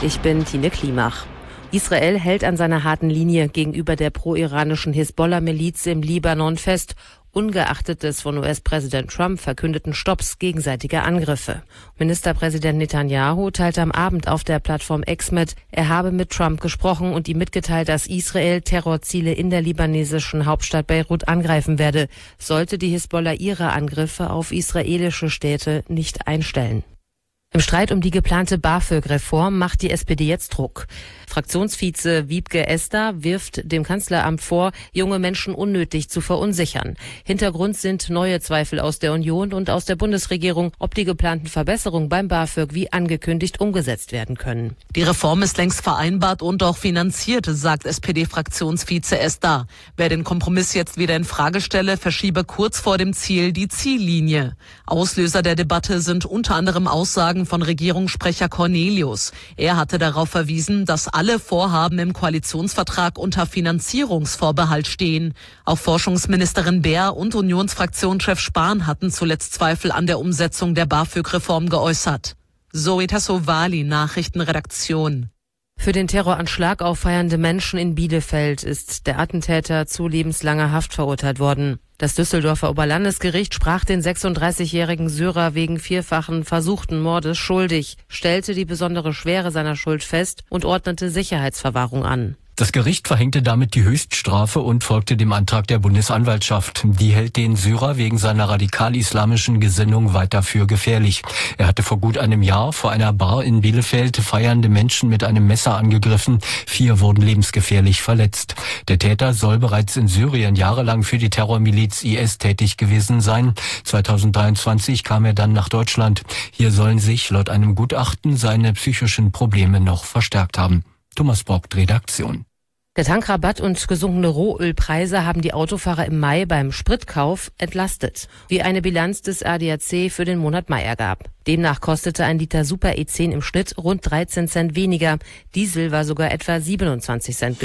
Ich bin Tine Klimach. Israel hält an seiner harten Linie gegenüber der pro-iranischen Hisbollah-Miliz im Libanon fest, ungeachtet des von US-Präsident Trump verkündeten Stopps gegenseitiger Angriffe. Ministerpräsident Netanyahu teilte am Abend auf der Plattform X mit, er habe mit Trump gesprochen und ihm mitgeteilt, dass Israel Terrorziele in der libanesischen Hauptstadt Beirut angreifen werde, sollte die Hisbollah ihre Angriffe auf israelische Städte nicht einstellen. Im Streit um die geplante BAföG-Reform macht die SPD jetzt Druck. Fraktionsvize Wiebke Esser wirft dem Kanzleramt vor, junge Menschen unnötig zu verunsichern. Hintergrund sind neue Zweifel aus der Union und aus der Bundesregierung, ob die geplanten Verbesserungen beim BAföG wie angekündigt umgesetzt werden können. Die Reform ist längst vereinbart und auch finanziert, sagt SPD-Fraktionsvize Esser. Wer den Kompromiss jetzt wieder in Frage stelle, verschiebe kurz vor dem Ziel die Ziellinie. Auslöser der Debatte sind unter anderem Aussagen von Regierungssprecher Cornelius. Er hatte darauf verwiesen, dass alle Vorhaben im Koalitionsvertrag unter Finanzierungsvorbehalt stehen. Auch Forschungsministerin Baer und Unionsfraktionschef Spahn hatten zuletzt Zweifel an der Umsetzung der BAföG-Reform geäußert. Zoe Tassovali, Nachrichtenredaktion. Für den Terroranschlag auf feiernde Menschen in Bielefeld ist der Attentäter zu lebenslanger Haft verurteilt worden. Das Düsseldorfer Oberlandesgericht sprach den 36-jährigen Syrer wegen vierfachen versuchten Mordes schuldig, stellte die besondere Schwere seiner Schuld fest und ordnete Sicherheitsverwahrung an. Das Gericht verhängte damit die Höchststrafe und folgte dem Antrag der Bundesanwaltschaft. Die hält den Syrer wegen seiner radikal-islamischen Gesinnung weiter für gefährlich. Er hatte vor gut einem Jahr vor einer Bar in Bielefeld feiernde Menschen mit einem Messer angegriffen. 4 wurden lebensgefährlich verletzt. Der Täter soll bereits in Syrien jahrelang für die Terrormiliz IS tätig gewesen sein. 2023 kam er dann nach Deutschland. Hier sollen sich laut einem Gutachten seine psychischen Probleme noch verstärkt haben. Thomas Brock, Redaktion. Der Tankrabatt und gesunkene Rohölpreise haben die Autofahrer im Mai beim Spritkauf entlastet, wie eine Bilanz des ADAC für den Monat Mai ergab. Demnach kostete ein Liter Super E10 im Schnitt rund 13 Cent weniger. Diesel war sogar etwa 27 Cent